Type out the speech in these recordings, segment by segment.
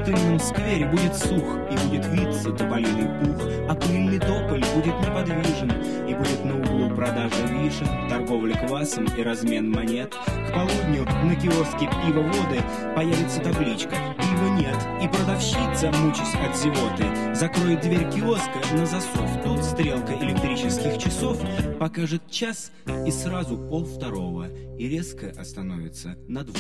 пустынном сквере будет сух, и будет виться тополиный пух, а пыльный тополь будет неподвижен, и будет на углу продажа вишен, торговля квасом и размен монет. К полудню на киоске пивоводы появится табличка «Пива нет», и продавщица, мучаясь от зевоты, закроет дверь киоска на засов. Тут стрелка электрических часов покажет час, и сразу 1:30, и резко остановится на 2.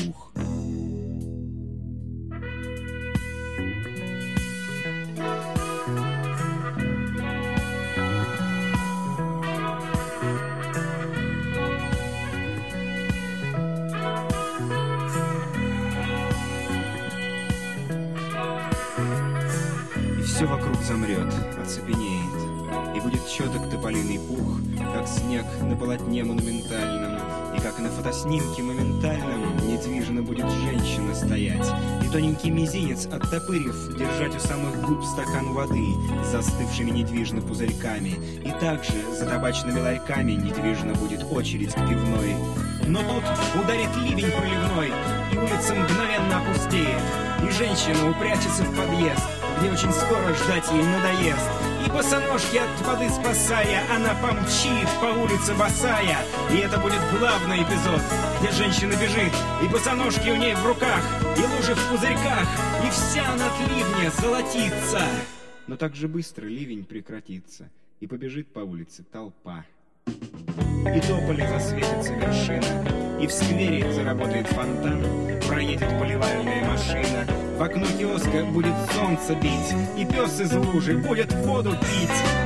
Все вокруг замрет, оцепенеет, и будет четок тополиный пух, как снег на полотне монументальном, и как на фотоснимке моментальном недвижно будет женщина стоять, и тоненький мизинец, оттопырив, держать у самых губ стакан воды с застывшими недвижно пузырьками, и также за табачными ларьками недвижно будет очередь к пивной. Но тут ударит ливень проливной, и улица мгновенно опустеет, и женщина упрячется в подъезд, где очень скоро ждать ей надоест. И босоножки от воды спасая, она помчит по улице босая. И это будет главный эпизод, где женщина бежит, и босоножки у ней в руках, и лужи в пузырьках, и вся она от ливня золотится. Но так же быстро ливень прекратится, и побежит по улице толпа. И тополи засветится вершина, и в сквере заработает фонтан, проедет поливальная машина, в окно киоска будет солнце бить, и пес из лужи будет воду пить.